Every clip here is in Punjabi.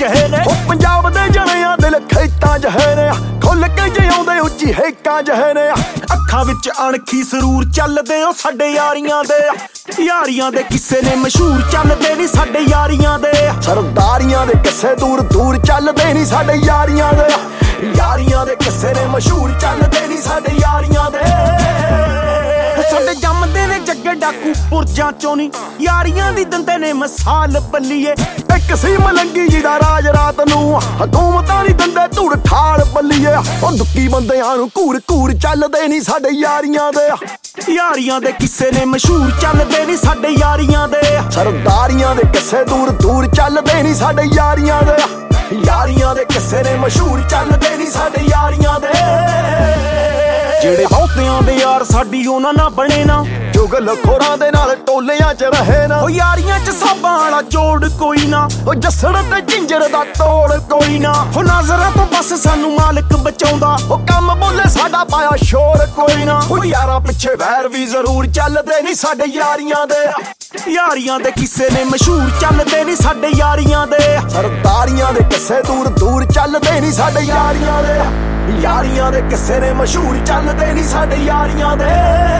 ਰਹੇ ਨੇ। ਉਹ ਪੰਜਾਬ ਦੇ ਜਣਿਆਂ ਦਿਲ ਖੇਤਾਂ 'ਚ ਹੈ ਨੇ, ਖੁੱਲ ਕੇ ਜਿਉਂਦੇ ਉੱਚੀ ਹੇਕਾਂ 'ਚ ਹੈ ਨੇ। ਅੱਖਾਂ ਵਿੱਚ ਅਣਖੀ ਸਰੂਰ ਚੱਲਦੇ ਉਹ ਸਾਡੇ ਯਾਰੀਆਂ ਦੇ, ਯਾਰੀਆਂ ਦੇ ਕਿੱਸੇ ਨੇ ਮਸ਼ਹੂਰ ਚੱਲਦੇ ਨੀ ਸਾਡੇ ਯਾਰੀਆਂ ਦੇ। ਸਰਦਾਰੀਆਂ ਦੇ ਕਿੱਸੇ ਦੂਰ ਦੂਰ ਚੱਲਦੇ ਨੀ ਸਾਡੇ ਯਾਰੀਆਂ ਦੇ, ਯਾਰੀਆਂ ਦੇ ਕਿੱਸੇ ਨੇ ਮਸ਼ਹੂਰ ਚੱਲਦੇ ਨੀ ਸਾਡੇ ਯਾਰੀਆਂ ਦੇ। ਸਾਡੇ ਜੰਮਦੇ ਨੇ ਜੱਗੇ ਡਾਕੂ ਪੁਰਜਾਂ ਚੋਂ ਨੀ, ਯਾਰੀਆਂ ਦੀ ਦਿੰਦੇ ਨੇ ਮਿਸਾਲ ਬੱਲੀਏ। ਇੱਕ ਸੀ ਮਲੰਗੀ ਜੀ ਦਾ ਰਾਜ ਰਾਤ ਨੂੰ, ਹਕੂਮਤਾਂ ਦੀ ਦਿੰਦੇ ਧੂੜ ਠਾਲ ਬੱਲੀਏ। ਉਹ ਦੁੱਕੀ ਬੰਦਿਆਂ ਨੂੰ ਘੂਰ ਘੂਰ ਚੱਲਦੇ ਨੀ ਸਾਡੇ ਯਾਰੀਆਂ ਦੇ, ਯਾਰੀਆਂ ਦੇ ਕਿੱਸੇ ਨੇ ਮਸ਼ਹੂਰ ਚੱਲਦੇ ਨੀ ਸਾਡੇ ਯਾਰੀਆਂ ਦੇ। ਸਰਦਾਰੀਆਂ ਦੇ ਕਿੱਸੇ ਦੂਰ ਦੂਰ ਚੱਲਦੇ ਨੀ ਸਾਡੇ ਯਾਰੀਆਂ ਦੇ, ਯਾਰੀਆਂ ਦੇ ਕਿੱਸੇ ਨੇ ਮਸ਼ਹੂਰ ਚੱਲਦੇ ਨੀ ਸਾਡੇ ਯਾਰੀਆਂ ਦੇ। ਜਿਹੜੇ ਬਹੁਤਿਆਂ ਦੇ ਯਾਰ ਸਾਡੀ ਉਹਨਾਂ ਨਾਲ ਬਣੇ ਨਾ, ਚੁਗਲ ਖੋਰਾਂ ਦੇ ਨਾਲ ਟੋਲਿਆਂ 'ਚ ਰਹੇ ਨਾ। ਉਹ ਯਾਰੀਆਂ 'ਚ ਸਾਬਾਂ ਵਾਲਾ ਜੋੜ ਕੋਈ ਨਾ, ਉਹ ਜੱਸੜ ਤੇ ਜਿੰਜਰ ਦਾ ਤੋੜ ਕੋਈ ਨਾ। ਉਹ ਨਜ਼ਰਾਂ ਤੋਂ ਬਸ ਸਾਨੂੰ ਮਾਲਕ ਬਚਾਉਂਦਾ, ਉਹ ਕੰਮ ਬੋਲੇ ਸਾਡਾ ਪਾਇਆ ਸ਼ੋਰ ਕੋਈ ਨਾ। ਉਹ ਯਾਰਾਂ ਪਿੱਛੇ ਵੈਰ ਵੀ ਜ਼ਰੂਰ ਚੱਲਦੇ ਨੀ ਸਾਡੇ ਯਾਰੀਆਂ ਦੇ, ਯਾਰੀਆਂ ਦੇ ਕਿੱਸੇ ਨੇ ਮਸ਼ਹੂਰ ਚੱਲਦੇ ਨੀ ਸਾਡੇ ਯਾਰੀਆਂ ਦੇ। ਸਰਦਾਰੀਆਂ ਦੇ ਕਿੱਸੇ ਦੂਰ ਦੂਰ ਚੱਲਦੇ ਨੀ ਸਾਡੇ ਯਾਰੀਆਂ ਦੇ, ਯਾਰੀਆਂ ਦੇ ਕਿੱਸੇ ਨੇ ਮਸ਼ਹੂਰ ਚੱਲਦੇ ਨੀ ਸਾਡੇ ਯਾਰੀਆਂ ਦੇ।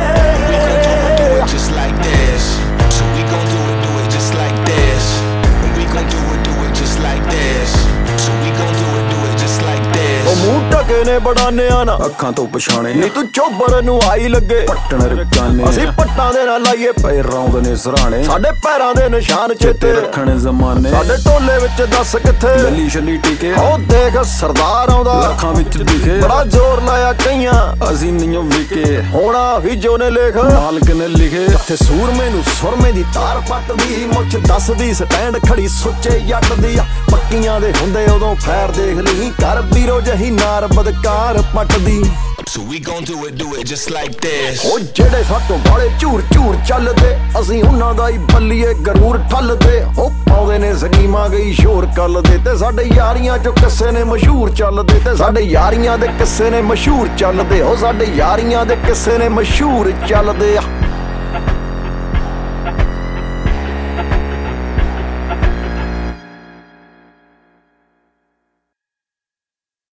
Just like this, so we gon' do it just like this. And we gon' do it just like this. So we gon' do it just like this. ਉਹ ਮੂੰਹ ਢਕੇ ਨੇ ਬੜਾਨਿਆਂ ਨਾ ਅੱਖਾਂ ਤੋਂ ਪਛਾਣੇ, ਨਹੀਂ ਤੂੰ ਚੋਬਰ ਨੂੰ ਆਈ ਲੱਗੇ ਪੱਟਣ ਰਕਾਨੇ। ਅਸੀਂ ਪੱਟਾਂ ਦੇ ਨਾਲ ਲਾਈਏ ਪੈਰ ਰੌਂਦ ਨੇ ਸਰਾਣੇ, ਸਾਡੇ ਪੈਰਾਂ ਦੇ ਨਿਸ਼ਾਨ ਚੇਤੇ ਰੱਖਣੇ ਜ਼ਮਾਨੇ। ਸਾਡੇ ਟੋਲੇ ਵਿੱਚ ਦੱਸ ਕਿੱਥੇ ਗਲੀ ਛੱਲੀ ਟਿਕੇ, ਉਹ ਦੇਖ ਸਰਦਾਰ ਆਉਂਦਾ ਅੱਖਾਂ ਵਿੱਚ ਦਿਖੇ। ਬੜਾ ਜ਼ੋਰ ਲਾਇਆ ਕਈਆਂ ਅਸੀਂ ਨਹੀਂ ਵਿਕੇ, ਹੋਣਾ ਵੀ ਜੋ ਨੇ ਲੇਖ ਮਾਲਕ ਨੇ ਲਿਖੇ। ਇੱਥੇ ਸੂਰਮੇ ਨੂੰ ਸੁਰਮੇ ਦੀ ਤਾਰ ਪੱਟਦੀ, ਮੁੱਛ ਦੱਸਦੀ ਸਟੈਂਡ ਖੜੀ ਸੁੱਚੇ ਜੱਟ ਦੀ। ਪੱਕੀਆਂ ਦੇ ਹੁੰਦੇ ਉਦੋਂ ਫੈਰ ਦੇਖ ਲਈ, ਕਰ ਵੀਰੋ ਜਹੀ ਨਾਰ ਬਦਕਾਰ ਪੱਟਦੀ। So we gon' do it just like this. ਉਹ ਜਿਹੜੇ ਸਾਤੋਂ ਬਾਲੇ ਝੂਰ ਝੂਰ ਚੱਲਦੇ, ਅਸੀਂ ਉਹਨਾਂ ਦਾ ਹੀ ਬੱਲੀਏ ਗਰੂਰ ਠੱਲਦੇ। ਉਹ ਪਾਉਂਦੇ ਨੇ ਸਕੀਮਾਂ ਗਈ ਸ਼ੋਰ ਕੱਲਦੇ, ਤੇ ਸਾਡੇ ਯਾਰੀਆਂ 'ਚੋਂ ਕਿੱਸੇ ਨੇ ਮਸ਼ਹੂਰ ਚੱਲਦੇ। ਤੇ ਸਾਡੇ ਯਾਰੀਆਂ ਦੇ ਕਿੱਸੇ ਨੇ ਮਸ਼ਹੂਰ ਚੱਲਦੇ, ਉਹ ਸਾਡੇ ਯਾਰੀਆਂ ਦੇ ਕਿੱਸੇ ਨੇ ਮਸ਼ਹੂਰ ਚੱਲਦੇ ਆ।